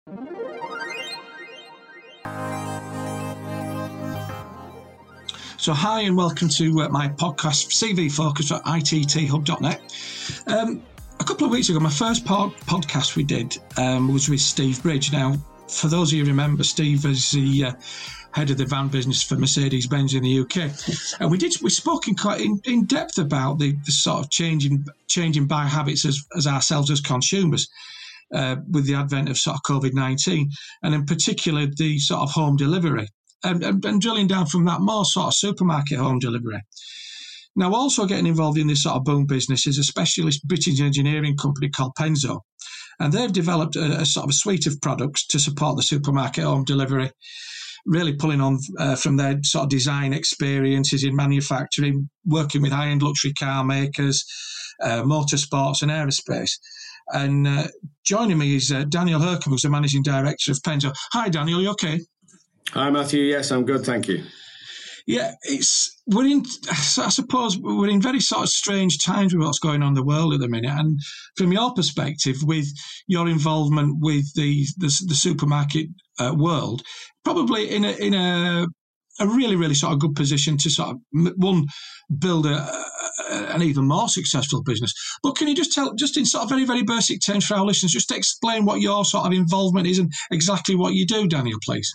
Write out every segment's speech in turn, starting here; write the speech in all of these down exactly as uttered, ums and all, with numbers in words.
So hi and welcome to uh, my podcast, C V Focus at I T T hub dot net. Um, a couple of weeks ago, my first pod- podcast we did um, was with Steve Bridge. Now, for those of you who remember, Steve is the uh, head of the van business for Mercedes-Benz in the U K. And we did we spoke in quite in, in depth about the, the sort of changing changing buy habits as, as ourselves as consumers. Uh, with the advent of sort of COVID nineteen, and in particular the sort of home delivery, and, and, and drilling down from that more sort of supermarket home delivery. Now, also getting involved in this sort of boom business is a specialist British engineering company called Penzo, and they've developed a, a sort of a suite of products to support the supermarket home delivery, really pulling on uh, from their sort of design experiences in manufacturing, working with high-end luxury car makers, uh, motorsports and aerospace. And uh, joining me is uh, Daniel Hercombe, who's the managing director of Penzo. Hi, Daniel. You okay? Hi, Matthew. Yes, I'm good. Thank you. Yeah, it's we're in. I suppose we're in very sort of strange times with what's going on in the world at the minute. And from your perspective, with your involvement with the the, the supermarket uh, world, probably in a in a a really, really sort of good position to sort of, one, build a, a, an even more successful business. But can you just tell, just in sort of very, very basic terms for our listeners, just explain what your sort of involvement is and exactly what you do, Daniel, please?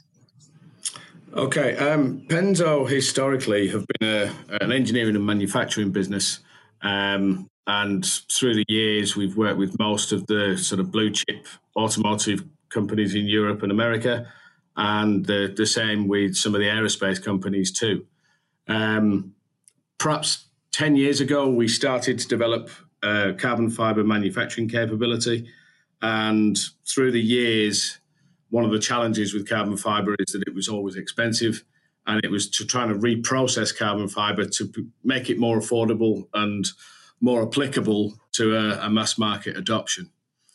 Okay. Um, Penzo historically have been a, an engineering and manufacturing business. Um, and through the years, we've worked with most of the sort of blue chip automotive companies in Europe and America, and the, the same with some of the aerospace companies too. Um, perhaps ten years ago, we started to develop uh, carbon fiber manufacturing capability. And through the years, one of the challenges with carbon fiber is that it was always expensive, and it was to try to reprocess carbon fiber to p- make it more affordable and more applicable to a, a mass market adoption.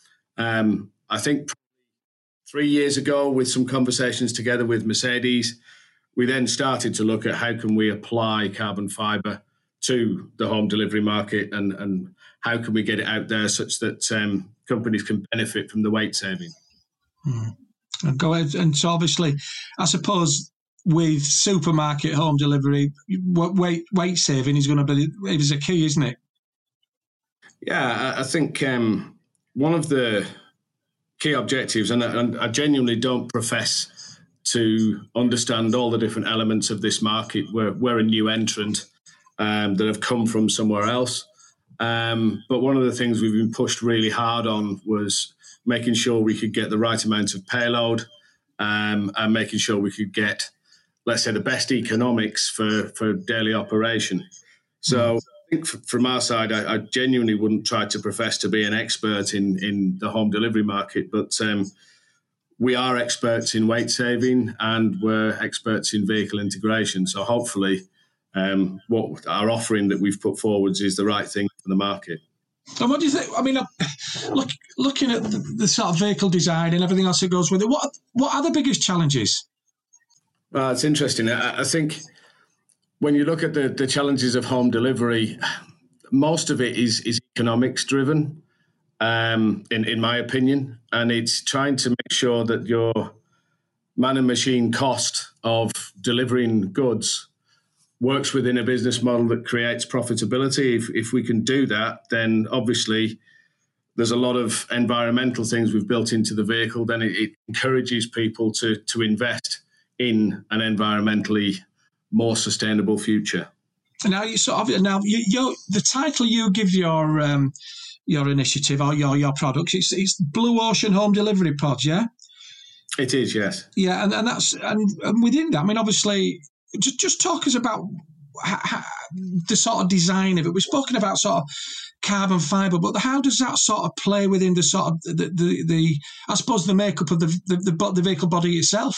Um, I think Three years ago, with some conversations together with Mercedes, we then started to look at how can we apply carbon fiber to the home delivery market, and, and how can we get it out there such that um, companies can benefit from the weight saving. Mm. And go ahead. And so obviously, I suppose with supermarket home delivery, weight weight saving is going to be is a key, isn't it? Yeah, I, I think um, one of the key objectives, and I, and I genuinely don't profess to understand all the different elements of this market. We're, we're a new entrant um, that have come from somewhere else. Um, but one of the things we've been pushed really hard on was making sure we could get the right amount of payload, um, and making sure we could get, let's say, the best economics for, for daily operation. So I think from our side, I, I genuinely wouldn't try to profess to be an expert in, in the home delivery market, but um, we are experts in weight saving, and we're experts in vehicle integration. So hopefully um, what our offering that we've put forwards is the right thing for the market. And what do you think? I mean, look, looking at the, the sort of vehicle design and everything else that goes with it, what what are the biggest challenges? Well, it's interesting. I, I think when you look at the, the challenges of home delivery, most of it is, is economics driven, um, in, in my opinion. And it's trying to make sure that your man and machine cost of delivering goods works within a business model that creates profitability. If, if we can do that, then obviously there's a lot of environmental things we've built into the vehicle. Then it, it encourages people to, to invest in an environmentally more sustainable future. Now, you sort of now you, you the title you give your um, your initiative or your your products, it's it's Blue Ocean Home Delivery Pods, yeah. It is, yes. Yeah, and, and that's and, and within that, I mean, obviously, just just talk us about how, how, the sort of design of it. We've spoken about sort of carbon fibre, but how does that sort of play within the sort of the the, the I suppose the makeup of the the, the, the vehicle body itself?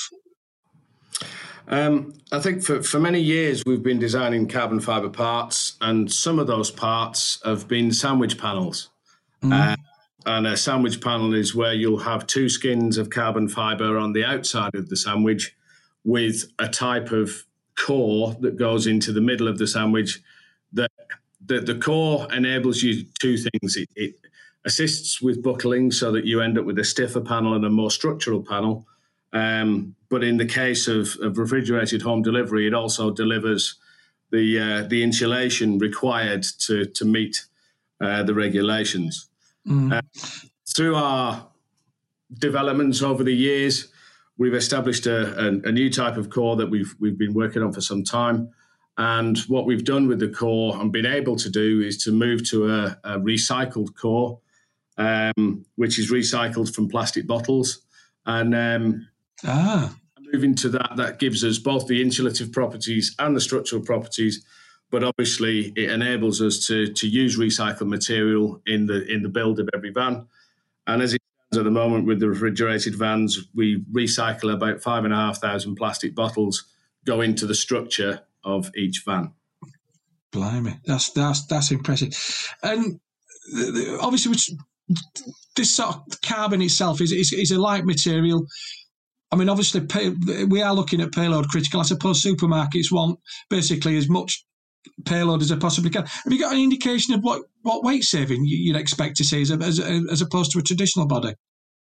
Um, I think for, for many years we've been designing carbon fibre parts, and some of those parts have been sandwich panels. Mm. Uh, and a sandwich panel is where you'll have two skins of carbon fibre on the outside of the sandwich, with a type of core that goes into the middle of the sandwich. The, the, the core enables you two things. It, it assists with buckling so that you end up with a stiffer panel and a more structural panel. Um, but in the case of, of refrigerated home delivery, it also delivers the uh, the insulation required to to meet uh, the regulations. Mm. Uh, through our developments over the years, we've established a, a, a new type of core that we've we've been working on for some time. And what we've done with the core and been able to do is to move to a, a recycled core, um, which is recycled from plastic bottles. And um, ah. moving to that, that gives us both the insulative properties and the structural properties. But obviously, it enables us to, to use recycled material in the in the build of every van. And as it stands at the moment with the refrigerated vans, we recycle about five and a half thousand plastic bottles go into the structure of each van. Blimey, that's that's that's impressive. And obviously, this sort of carbon itself is is, is a light material. I mean, obviously, pay, we are looking at payload critical. I suppose supermarkets want basically as much payload as they possibly can. Have you got any indication of what, what weight saving you'd expect to see as, as, as opposed to a traditional body?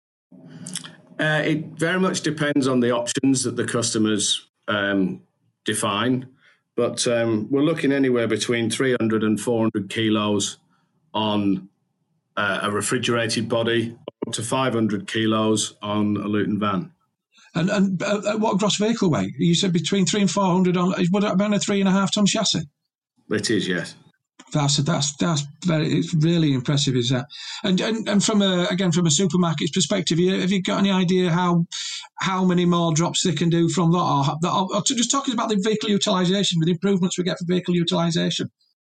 Uh, it very much depends on the options that the customers um, define. But um, we're looking anywhere between three hundred and four hundred kilos on uh, a refrigerated body, up to five hundred kilos on a Luton van. And and uh, what gross vehicle weight? You said between three and four hundred on. Would that be on a three and a half ton chassis? It is, yes. That's that's that's very. It's really impressive, is that? And and, and from a again from a supermarket's perspective, have you got any idea how how many more drops they can do from that? Or, or, or just talking about the vehicle utilisation, with the improvements we get for vehicle utilisation.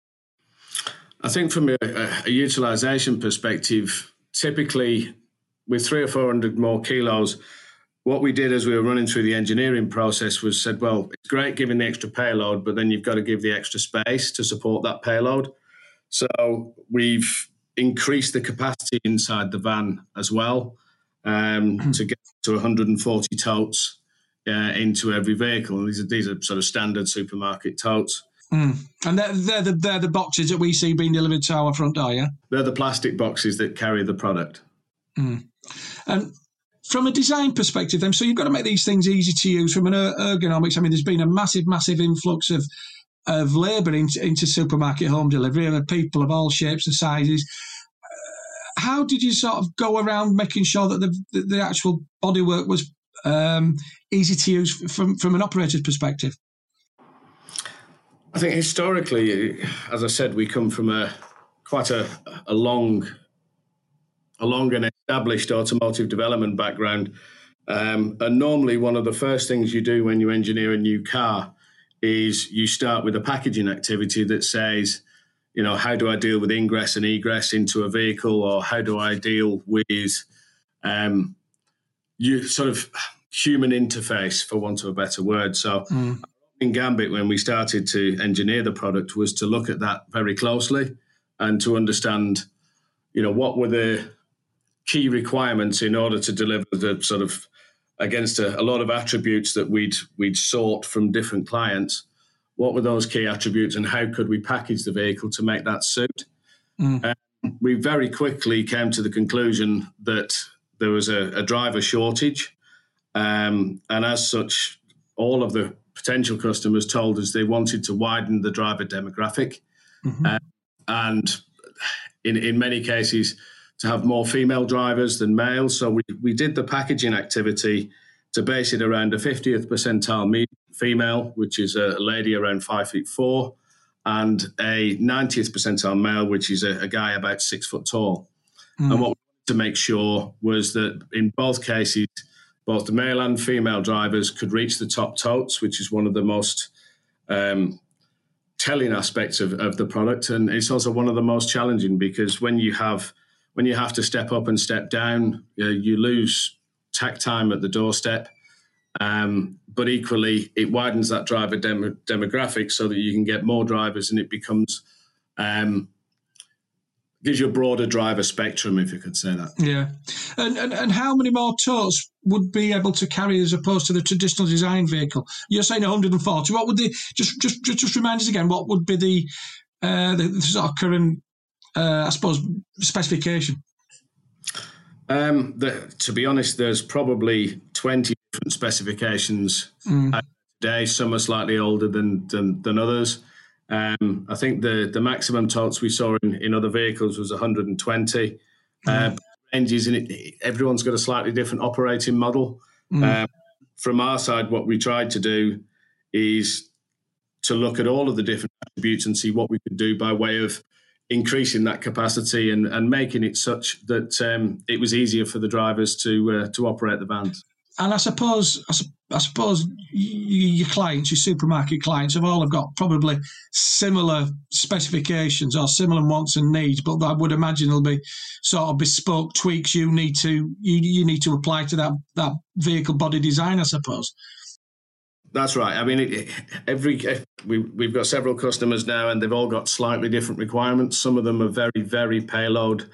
I think from a, a utilisation perspective, typically with three or four hundred more kilos, what we did as we were running through the engineering process was said, well, it's great giving the extra payload, but then you've got to give the extra space to support that payload. So we've increased the capacity inside the van as well um, mm. to get to one hundred forty totes uh, into every vehicle. And these are, these are sort of standard supermarket totes. Mm. And they're, they're, the, they're the boxes that we see being delivered to our front door, yeah? They're the plastic boxes that carry the product. Mm. And from a design perspective, then, so you've got to make these things easy to use. From an ergonomics, I mean, there's been a massive, massive influx of of labour into, into supermarket home delivery, and people of all shapes and sizes. Uh, how did you sort of go around making sure that the the, the actual bodywork was um, easy to use from from an operator's perspective? I think historically, as I said, we come from a quite a, a long. a long and established automotive development background. Um, and normally one of the first things you do when you engineer a new car is you start with a packaging activity that says, you know, how do I deal with ingress and egress into a vehicle, or how do I deal with um, you sort of human interface, for want of a better word. So mm. in Gambit, when we started to engineer the product, was to look at that very closely and to understand, you know, what were the key requirements in order to deliver the sort of against a, a lot of attributes that we'd we'd sought from different clients. What were those key attributes, and how could we package the vehicle to make that suit? Mm. Um, we very quickly came to the conclusion that there was a, a driver shortage, um, and as such, all of the potential customers told us they wanted to widen the driver demographic, mm-hmm. uh, and in in many cases, to have more female drivers than males. So we, we did the packaging activity to base it around a fiftieth percentile me- female, which is a lady around five feet four, and a ninetieth percentile male, which is a, a guy about six foot tall. Mm. And what we wanted to make sure was that in both cases, both the male and female drivers could reach the top totes, which is one of the most um, telling aspects of, of the product. And it's also one of the most challenging, because when you have When you have to step up and step down, uh, you lose tack time at the doorstep. Um, but equally, it widens that driver dem- demographic so that you can get more drivers, and it becomes um, gives you a broader driver spectrum, if you could say that. Yeah. And, and and how many more totes would be able to carry as opposed to the traditional design vehicle? You're saying one hundred forty. What would the just just just, just remind us again? What would be the uh, the, the sort of current Uh, I suppose specification? Um, the, to be honest, there's probably twenty different specifications Mm. today. Some are slightly older than than, than others. Um, I think the, the maximum totes we saw in, in other vehicles was one hundred twenty. Mm. Uh, ranges in it, everyone's got a slightly different operating model. Mm. Um, from our side, what we tried to do is to look at all of the different attributes and see what we could do by way of increasing that capacity and, and making it such that um, it was easier for the drivers to uh, to operate the vans. And I suppose, I, su- I suppose your clients, your supermarket clients, have all have got probably similar specifications or similar wants and needs. But I would imagine there'll be sort of bespoke tweaks you need to you, you need to apply to that that vehicle body design, I suppose. That's right. I mean, it, every we we've got several customers now, and they've all got slightly different requirements. Some of them are very, very payload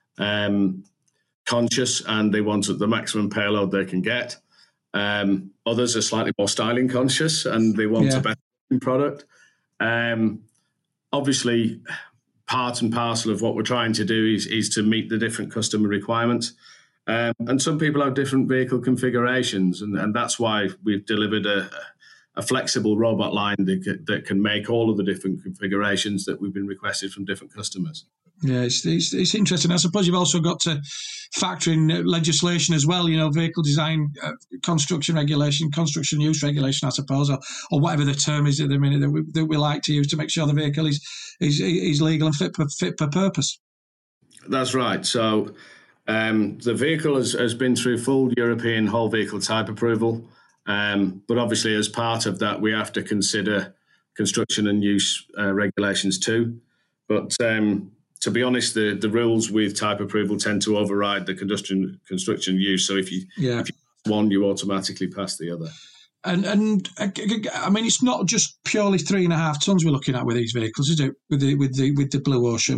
um, conscious, and they want the maximum payload they can get. Um, others are slightly more styling conscious, and they want yeah. a better product. Um, obviously, part and parcel of what we're trying to do is is to meet the different customer requirements. Um, and some people have different vehicle configurations, and, and that's why we've delivered a, a flexible robot line that, that can make all of the different configurations that we've been requested from different customers. Yeah, it's, it's, it's interesting. I suppose you've also got to factor in legislation as well, you know, vehicle design, uh, construction regulation, construction use regulation, I suppose, or, or whatever the term is at the minute that we, that we like to use to make sure the vehicle is is, is legal and fit for, fit for purpose. That's right. So Um, the vehicle has, has been through full European whole vehicle type approval, um, but obviously as part of that we have to consider construction and use uh, regulations too. But um, to be honest, the, the rules with type approval tend to override the construction construction use. So if you, yeah. if you pass one, you automatically pass the other. And and I mean, it's not just purely three and a half tons we're looking at with these vehicles, is it? With the with the with the Blue Ocean.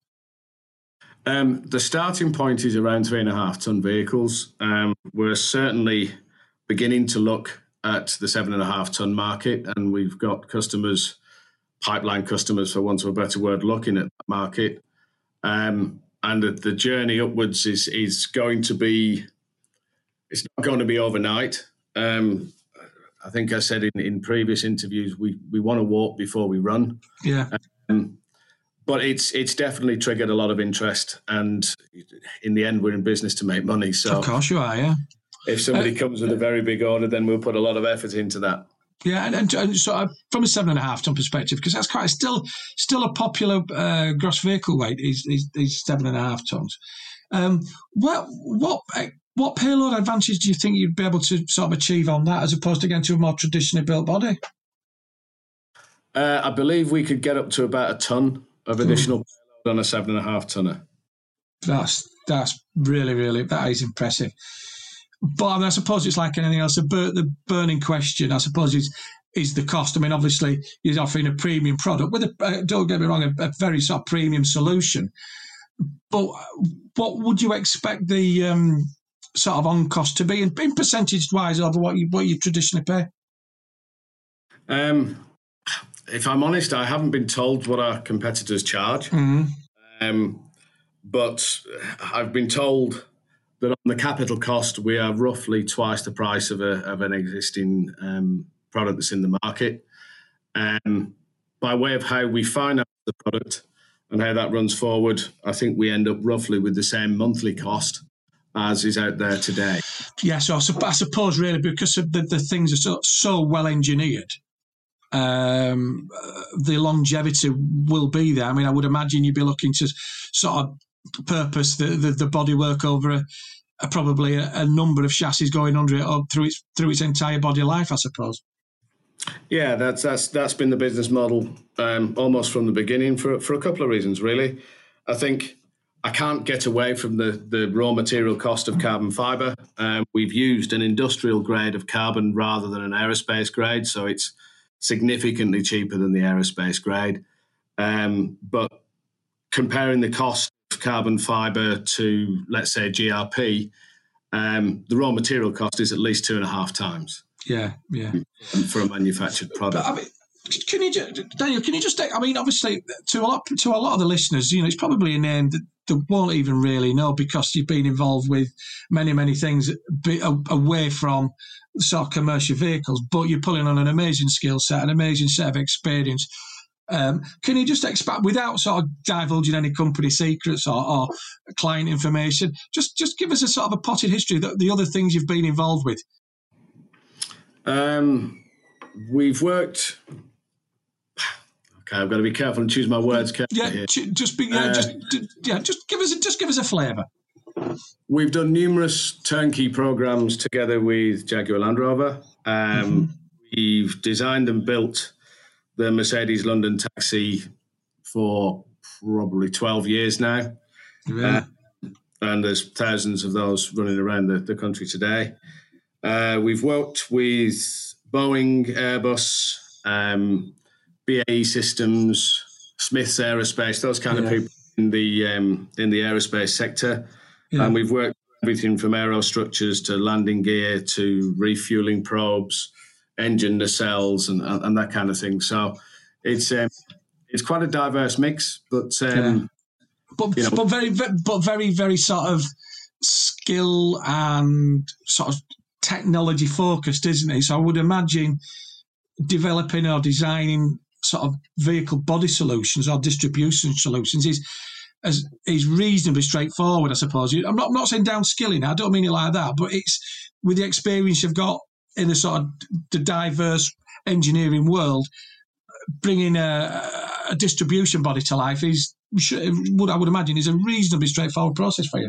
Um, the starting point is around three and a half ton vehicles. Um, we're certainly beginning to look at the seven and a half ton market, and we've got customers, pipeline customers, for want of a better word, looking at that market. Um, and the, the journey upwards is is going to be, it's not going to be overnight. Um, I think I said in, in previous interviews, we, we want to walk before we run. Yeah. Um, But it's it's definitely triggered a lot of interest, and in the end, we're in business to make money. So, of course, you are. Yeah. If somebody uh, comes with a very big order, then we'll put a lot of effort into that. Yeah, and, and, and so uh, from a seven and a half ton perspective, because that's quite still still a popular uh, gross vehicle weight is, is is seven and a half tons. Um, what what what payload advantage do you think you'd be able to sort of achieve on that, as opposed to getting to a more traditionally built body? Uh, I believe we could get up to about a ton of additional payload on a seven and a half tonner. That's that's really really that is impressive. But I, mean, I suppose it's like anything else. The, bur- the burning question, I suppose, is is the cost. I mean, obviously, you're offering a premium product with a uh, don't get me wrong, a, a very sort of premium solution. But what would you expect the um, sort of on cost to be in, in percentage wise over what you what you traditionally pay? Um. If I'm honest, I haven't been told what our competitors charge. Mm-hmm. Um, but I've been told that on the capital cost, we are roughly twice the price of, a, of an existing um, product that's in the market. Um, by way of how we finance the product and how that runs forward, I think we end up roughly with the same monthly cost as is out there today. Yeah, so I suppose really because of the, the things are so, so well engineered, Um, the longevity will be there. I mean, I would imagine you'd be looking to sort of purpose the, the, the bodywork over a, a probably a, a number of chassis going under it up through its through its entire body life, I suppose. Yeah, that's that's that's been the business model um, almost from the beginning for for a couple of reasons, really. I think I can't get away from the the raw material cost of carbon fibre. Um, we've used an industrial grade of carbon rather than an aerospace grade, so it's significantly cheaper than the aerospace grade. Um, but comparing the cost of carbon fibre to, let's say, G R P, um, the raw material cost is at least two and a half times. Yeah, yeah. For a manufactured product. But, I mean, can you, Daniel? Can you just? I mean, obviously, to a lot, to a lot of the listeners, you know, it's probably a name that they won't even really know because you've been involved with many, many things away from sort of commercial vehicles, but you're pulling on an amazing skill set, an amazing set of experience. Um, can you just expand, without sort of divulging any company secrets or, or client information, just just give us a sort of a potted history, the, the other things you've been involved with? Um, we've worked... Okay, I've got to be careful and choose my words carefully. Yeah, here. just be, yeah, uh, just yeah, just give us a, just give us a flavour. We've done numerous turnkey programs together with Jaguar Land Rover. Um, mm-hmm. We've designed and built the Mercedes London taxi for probably twelve years now. Really? Uh, and there's thousands of those running around the, the country today. Uh, we've worked with Boeing, Airbus, um, B A E Systems, Smiths Aerospace, those kind yeah. of people in the um, in the aerospace sector. Yeah. And we've worked everything from aerostructures to landing gear to refueling probes, engine nacelles, and, and that kind of thing. So it's um, it's quite a diverse mix, but um, yeah. but you know, but very but very very sort of skill and sort of technology focused, isn't it? So I would imagine developing or designing sort of vehicle body solutions or distribution solutions is as is reasonably straightforward, I suppose. I'm not I'm not saying downskilling. I don't mean it like that, but it's with the experience you've got in the sort of the diverse engineering world, bringing a, a distribution body to life is what I would imagine is a reasonably straightforward process for you.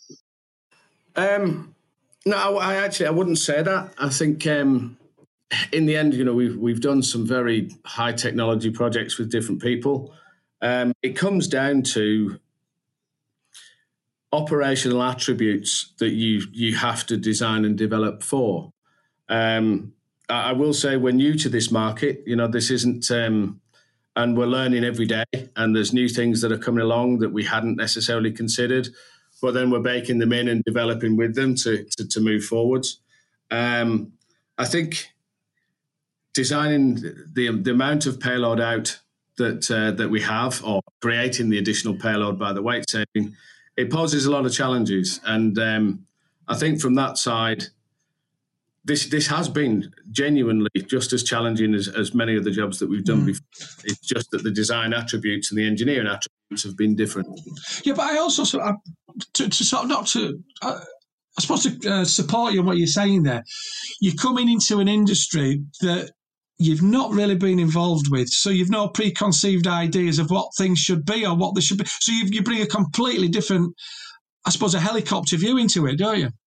Um, no, I actually I wouldn't say that. I think. Um, In the end, you know, we've we've done some very high technology projects with different people. Um, it comes down to operational attributes that you you have to design and develop for. Um, I, I will say we're new to this market. You know, this isn't, um, and we're learning every day. And there's new things that are coming along that we hadn't necessarily considered, but then we're baking them in and developing with them to to, to move forwards. Um, I think. Designing the the amount of payload out that uh, that we have, or creating the additional payload by the weight saving, it poses a lot of challenges. And um, I think from that side, this this has been genuinely just as challenging as, as many of the jobs that we've done mm. before. It's just that the design attributes and the engineering attributes have been different. Yeah, but I also sort of, to, to sort of not to. Uh, I suppose to uh, support you on what you're saying there, you're coming into an industry that you've not really been involved with, so you've no preconceived ideas of what things should be or what they should be. So you, you bring a completely different, I suppose, a helicopter view into it, don't you?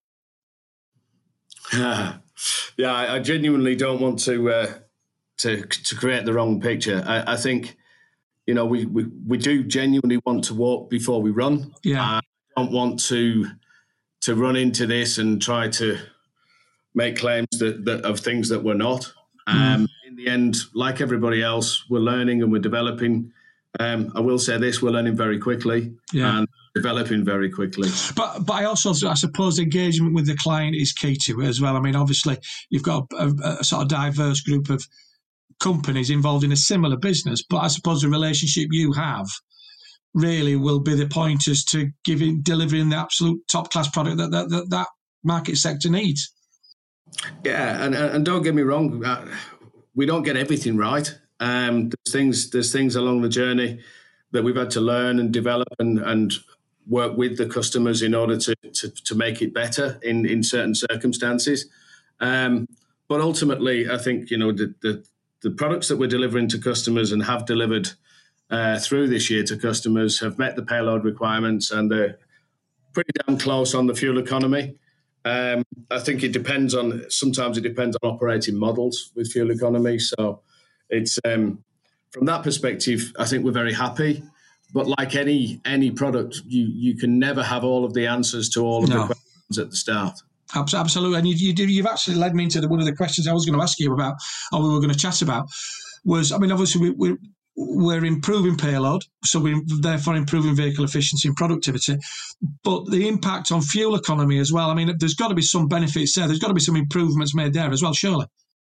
Yeah, yeah. I, I genuinely don't want to uh, to to create the wrong picture. I, I think, you know, we, we we do genuinely want to walk before we run. Yeah, I don't want to to run into this and try to make claims that, that of things that we're not. Um, mm. In the end, like everybody else, we're learning and we're developing. Um, I will say this, we're learning very quickly yeah. and developing very quickly. But but I also, I suppose, engagement with the client is key to it as well. I mean, obviously, you've got a, a, a sort of diverse group of companies involved in a similar business, but I suppose the relationship you have really will be the pointers to giving, delivering the absolute top-class product that that, that that market sector needs. Yeah, and, and don't get me wrong, uh, we don't get everything right. Um, there's things there's things along the journey that we've had to learn and develop and, and work with the customers in order to to, to make it better in, in certain circumstances. Um, but ultimately, I think, you know, the, the the products that we're delivering to customers and have delivered uh, through this year to customers have met the payload requirements, and they're pretty damn close on the fuel economy. Um, I think it depends on, sometimes it depends on operating models with fuel economy. So it's, um, from that perspective, I think we're very happy. But like any any product, you, you can never have all of the answers to all of no. the questions at the start. Absolutely. And you, you do, you've actually led me into the, one of the questions I was going to ask you about, or we were going to chat about, was, I mean, obviously we, we, we're improving payload, so we're therefore improving vehicle efficiency and productivity, but the impact on fuel economy as well. I mean, there's got to be some benefits there. There's got to be some improvements made there as well, surely.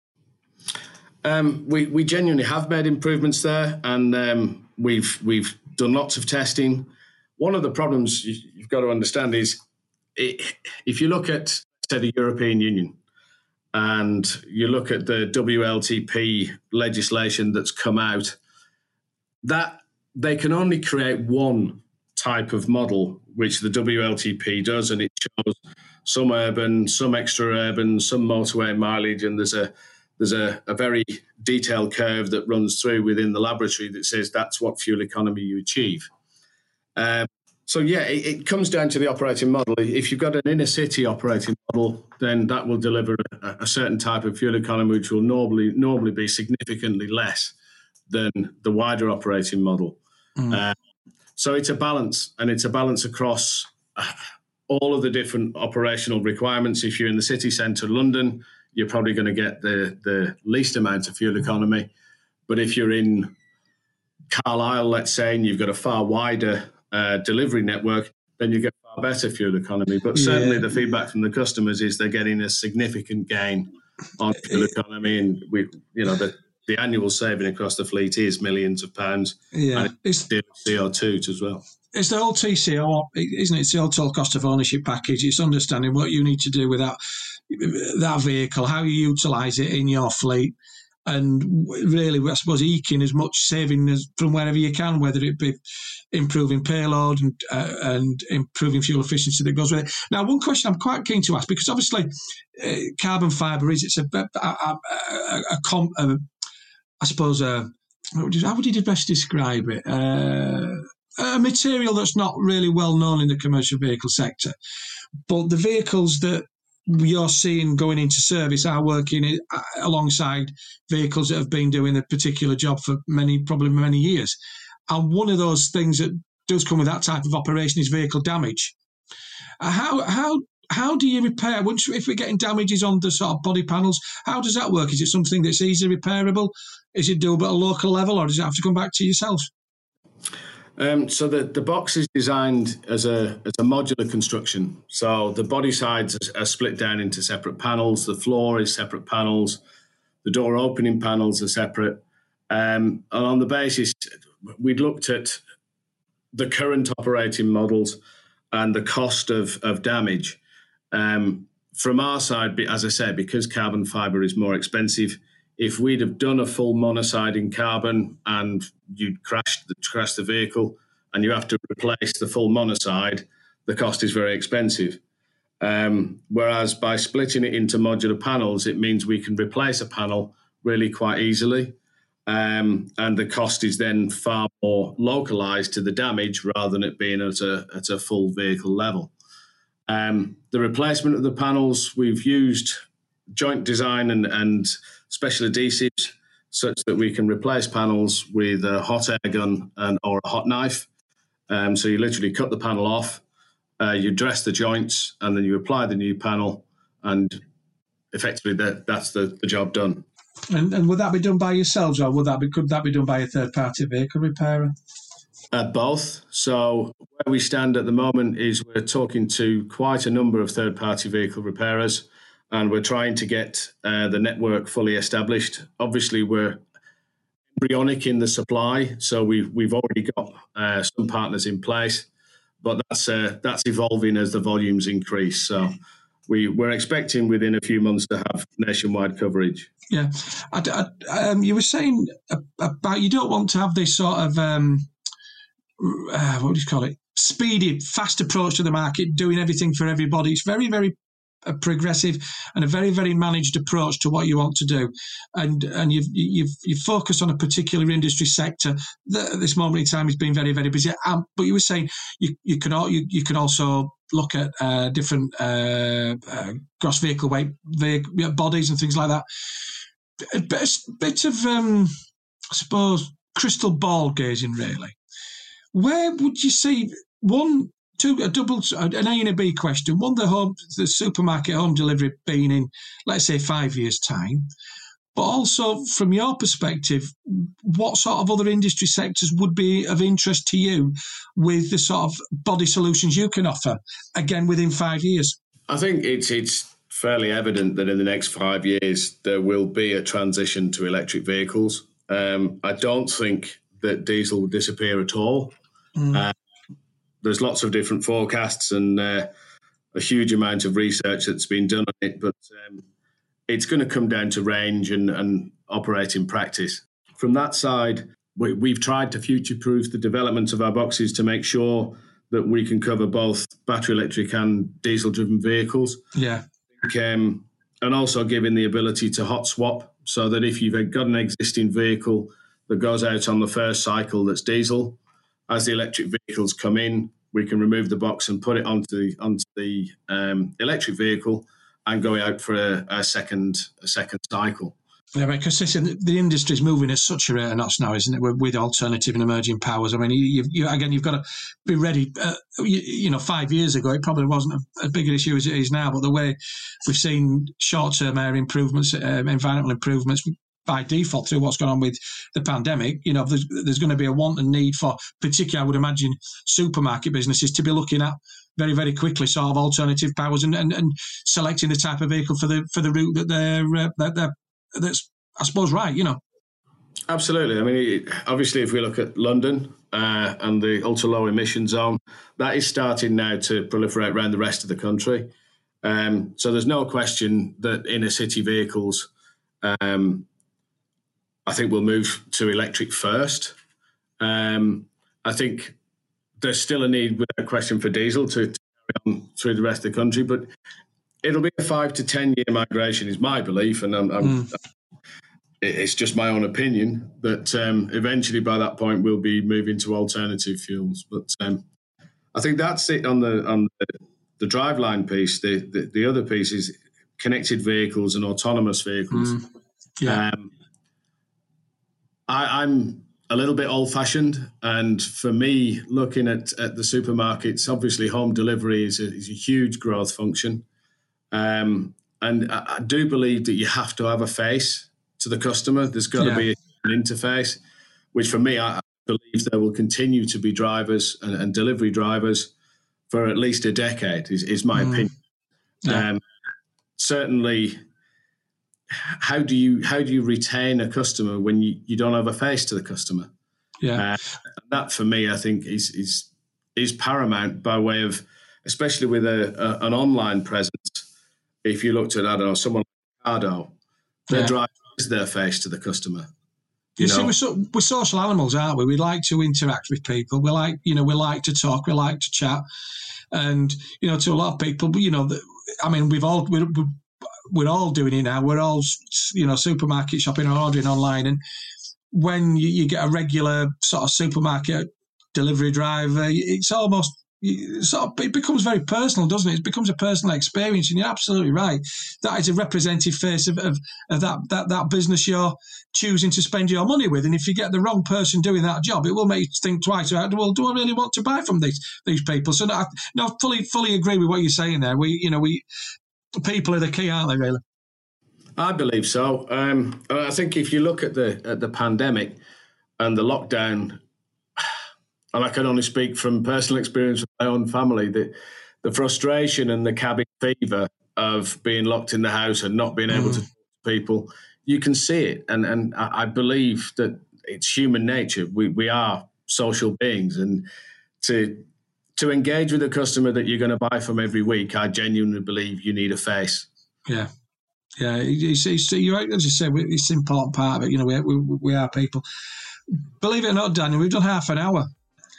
Um, we, we genuinely have made improvements there, and um, we've we've done lots of testing. one of the problems you've got to understand is it, if you look at, say, the European Union and you look at the W L T P legislation that's come out, that they can only create one type of model, which the W L T P does, and it shows some urban, some extra urban, some motorway mileage, and there's a there's a, a very detailed curve that runs through within the laboratory that says that's what fuel economy you achieve. Um, so yeah, it, it comes down to the operating model. If you've got an inner city operating model, then that will deliver a, a certain type of fuel economy, which will normally normally be significantly less than the wider operating model. Mm. Uh, so it's a balance, and it's a balance across uh, all of the different operational requirements. If you're in the city centre, London, you're probably going to get the, the least amount of fuel economy. But if you're in Carlisle, let's say, and you've got a far wider uh, delivery network, then you get far better fuel economy. But certainly yeah. the feedback from the customers is they're getting a significant gain on fuel economy, and we, you know, the the annual saving across the fleet is millions of pounds. Yeah, and it's C O two as well. It's the whole T C O, isn't it? It's the whole total cost of ownership package. It's understanding what you need to do with that, that vehicle, how you utilise it in your fleet, and really, I suppose, eking as much saving as from wherever you can, whether it be improving payload and uh, and improving fuel efficiency that goes with it. Now, one question I'm quite keen to ask, because obviously uh, carbon fibre is it's a a, a, a, a, com, a I suppose uh, how would you best describe it? Uh, a material that's not really well known in the commercial vehicle sector, but the vehicles that you're seeing going into service are working alongside vehicles that have been doing a particular job for many, probably many years. And one of those things that does come with that type of operation is vehicle damage. How how how do you repair, once if we're getting damages on the sort of body panels, how does that work? Is it something that's easily repairable? Is it doable at a local level, or does it have to come back to yourself? Um, so the, the box is designed as a as a modular construction. So the body sides are, are split down into separate panels. The floor is separate panels. The door opening panels are separate. Um, and on the basis, we'd looked at the current operating models and the cost of, of damage. Um, from our side, as I said, because carbon fibre is more expensive, if we'd have done a full monoxide in carbon and you'd crashed the, crashed the vehicle and you have to replace the full monoxide, the cost is very expensive. Um, whereas by splitting it into modular panels, it means we can replace a panel really quite easily. Um, and the cost is then far more localised to the damage rather than it being at a, at a full vehicle level. Um, the replacement of the panels, we've used joint design and, and special adhesives such that we can replace panels with a hot air gun and or a hot knife. Um, so you literally cut the panel off, uh, you dress the joints, and then you apply the new panel, and effectively that, that's the, the job done. And, and would that be done by yourselves, or would that be could that be done by a third-party vehicle repairer? Uh, both. So where we stand at the moment is we're talking to quite a number of third-party vehicle repairers, and we're trying to get uh, the network fully established. Obviously, we're embryonic in the supply, so we've we've already got uh, some partners in place, but that's uh, that's evolving as the volumes increase. So we we're expecting within a few months to have nationwide coverage. Yeah, I, I, um, you were saying about you don't want to have this sort of um, uh, what do you call it? Speedy, fast approach to the market, doing everything for everybody. It's very, very a progressive and a very, very managed approach to what you want to do, and and you've you've you've focused on a particular industry sector that at this moment in time has been very, very busy. Um, but you were saying you you can all, you, you can also look at uh, different uh, uh, gross vehicle weight vehicle, bodies and things like that. A bit, a bit of um, I suppose crystal ball gazing, really. Where would you see one? Two, a double, an A and a B question. One, the home, the supermarket home delivery being in, let's say, five years' time. But also, from your perspective, what sort of other industry sectors would be of interest to you with the sort of body solutions you can offer, again, within five years? I think it's it's fairly evident that in the next five years, there will be a transition to electric vehicles. Um, I don't think that diesel will disappear at all. Mm. Uh, there's lots of different forecasts and uh, a huge amount of research that's been done on it, but um, it's going to come down to range and, and operating practice. From that side, we, we've tried to future-proof the development of our boxes to make sure that we can cover both battery electric and diesel-driven vehicles. Yeah. Um, and also giving the ability to hot swap, so that if you've got an existing vehicle that goes out on the first cycle that's diesel, as the electric vehicles come in, we can remove the box and put it onto the onto the um, electric vehicle and go out for a, a second a second cycle. Yeah, because listen, the industry's moving at such a rate of knots now, isn't it? With alternative and emerging powers. I mean, you, you, again, you've got to be ready. Uh, you, you know, five years ago, it probably wasn't a, a big issue as it is now. But the way we've seen short-term air improvements, um, environmental improvements by default through what's gone on with the pandemic, you know, there's, there's going to be a want and need for, particularly, I would imagine, supermarket businesses to be looking at very, very quickly sort of alternative powers and, and, and selecting the type of vehicle for the for the route that they're uh, that they're that's, I suppose, right, you know. Absolutely. I mean, obviously, if we look at London uh, and the ultra-low emission zone, that is starting now to proliferate around the rest of the country. Um, so there's no question that inner city vehicles, um, I think, will move to electric first. Um, I think there's still a need, without question, for diesel to, to carry on through the rest of the country, but it'll be a five to ten year migration, is my belief, and I'm, I'm, mm. it's just my own opinion that um, eventually, by that point, we'll be moving to alternative fuels. But um, I think that's it on the on the, the driveline piece. The, the the other piece is connected vehicles and autonomous vehicles. Mm. Yeah, um, I, I'm a little bit old-fashioned, and for me, looking at, at the supermarkets, obviously, home delivery is a, is a huge growth function. Um, and I, I do believe that you have to have a face to the customer. There's got to yeah. be an interface, which for me, I, I believe there will continue to be drivers and, and delivery drivers for at least a decade, is, is my mm. opinion. Yeah. Um, certainly, how do you how do you retain a customer when you, you don't have a face to the customer? Yeah, uh, that for me, I think is is is paramount, by way of, especially with a, a an online presence. If you looked at, I don't know, someone like Ocado, their yeah. driver is their face to the customer. You, you see, we're, so, we're social animals, aren't we? We like to interact with people. We like, you know, we like to talk. We like to chat. And, you know, to a lot of people, you know, I mean, we've all, we're, we're all doing it now. We're all, you know, supermarket shopping or ordering online. And when you, you get a regular sort of supermarket delivery driver, it's almost, sort of, it becomes very personal, doesn't it? It becomes a personal experience, and you're absolutely right. That is a representative face of, of, of that, that that business you're choosing to spend your money with. And if you get the wrong person doing that job, it will make you think twice about, well, do I really want to buy from these these people? So, no, I no, fully fully agree with what you're saying there. We, you know, we people are the key, aren't they? Really, I believe so. Um, I think if you look at the at the pandemic and the lockdown. And I can only speak from personal experience with my own family, the, the frustration and the cabin fever of being locked in the house and not being able mm. to talk to people, you can see it. And and I believe that it's human nature. We we are social beings. And to to engage with a customer that you're going to buy from every week, I genuinely believe you need a face. Yeah. Yeah, you see, you're right, as you said, it's an important part of it. You know, we, we, we are people. Believe it or not, Daniel, we've done half an hour.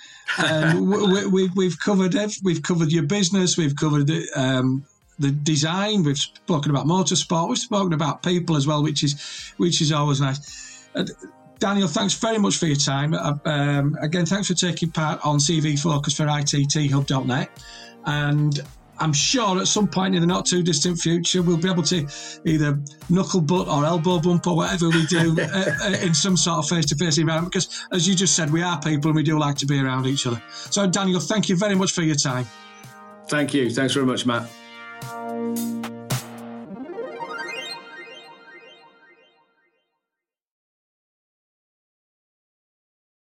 And we, we, we've covered we've covered your business, we've covered the, um, the design, we've spoken about motorsport, we've spoken about people as well, which is which is always nice. Uh, Daniel, thanks very much for your time. Uh, um, again, thanks for taking part on C V Focus for I T T hub dot net, and I'm sure at some point in the not too distant future we'll be able to either knuckle butt or elbow bump or whatever we do uh, in some sort of face-to-face environment, because as you just said, we are people and we do like to be around each other. So Daniel, thank you very much for your time. Thank you. Thanks very much, Matt.